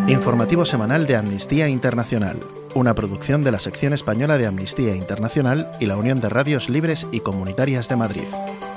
Informativo semanal de Amnistía Internacional, una producción de la sección española de Amnistía Internacional y la Unión de Radios Libres y Comunitarias de Madrid.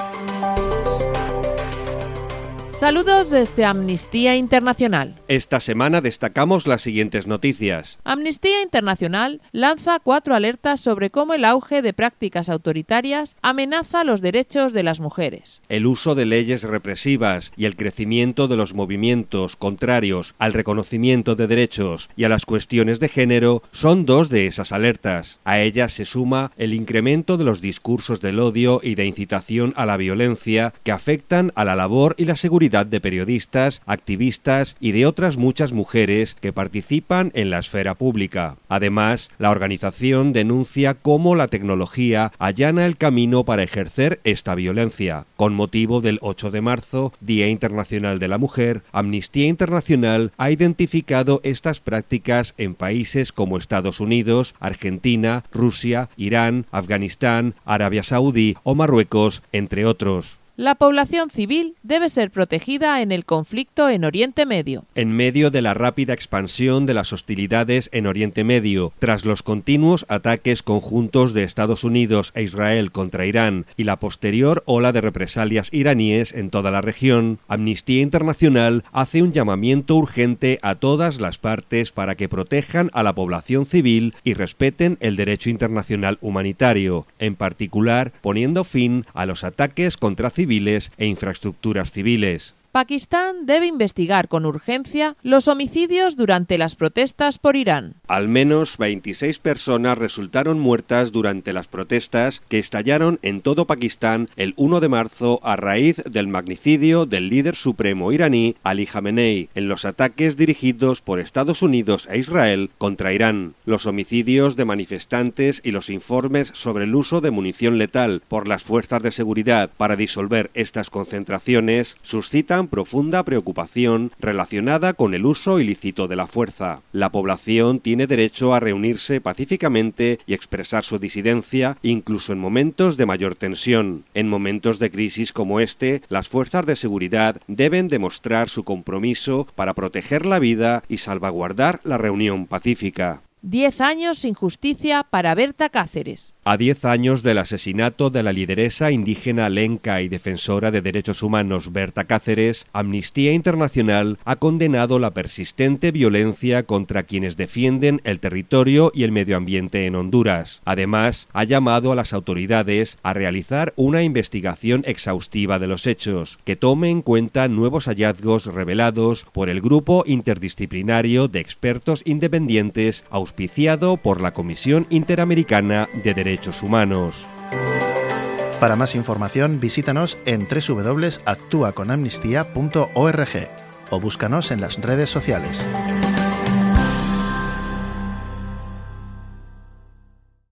Saludos desde Amnistía Internacional. Esta semana destacamos las siguientes noticias. Amnistía Internacional lanza 4 alertas sobre cómo el auge de prácticas autoritarias amenaza los derechos de las mujeres. El uso de leyes represivas y el crecimiento de los movimientos contrarios al reconocimiento de derechos y a las cuestiones de género son 2 de esas alertas. A ellas se suma el incremento de los discursos del odio y de incitación a la violencia que afectan a la labor y la seguridad de periodistas, activistas y de otras muchas mujeres que participan en la esfera pública. Además, la organización denuncia cómo la tecnología allana el camino para ejercer esta violencia. Con motivo del 8 de marzo, Día Internacional de la Mujer, Amnistía Internacional ha identificado estas prácticas en países como Estados Unidos, Argentina, Rusia, Irán, Afganistán, Arabia Saudí o Marruecos, entre otros. La población civil debe ser protegida en el conflicto en Oriente Medio. En medio de la rápida expansión de las hostilidades en Oriente Medio, tras los continuos ataques conjuntos de Estados Unidos e Israel contra Irán y la posterior ola de represalias iraníes en toda la región, Amnistía Internacional hace un llamamiento urgente a todas las partes para que protejan a la población civil y respeten el derecho internacional humanitario, en particular poniendo fin a los ataques contra civiles e infraestructuras civiles. Pakistán debe investigar con urgencia los homicidios durante las protestas por Irán. Al menos 26 personas resultaron muertas durante las protestas que estallaron en todo Pakistán el 1 de marzo a raíz del magnicidio del líder supremo iraní Ali Khamenei en los ataques dirigidos por Estados Unidos e Israel contra Irán. Los homicidios de manifestantes y los informes sobre el uso de munición letal por las fuerzas de seguridad para disolver estas concentraciones suscitan profunda preocupación relacionada con el uso ilícito de la fuerza. La población tiene derecho a reunirse pacíficamente y expresar su disidencia, incluso en momentos de mayor tensión. En momentos de crisis como este, las fuerzas de seguridad deben demostrar su compromiso para proteger la vida y salvaguardar la reunión pacífica. 10 años sin justicia para Berta Cáceres. A 10 años del asesinato de la lideresa indígena lenca y defensora de derechos humanos Berta Cáceres, Amnistía Internacional ha condenado la persistente violencia contra quienes defienden el territorio y el medio ambiente en Honduras. Además, ha llamado a las autoridades a realizar una investigación exhaustiva de los hechos, que tome en cuenta nuevos hallazgos revelados por el Grupo Interdisciplinario de Expertos Independientes auspiciado por la Comisión Interamericana de Derechos Humanos. Para más información, visítanos en www.actuaconamnistía.org o búscanos en las redes sociales.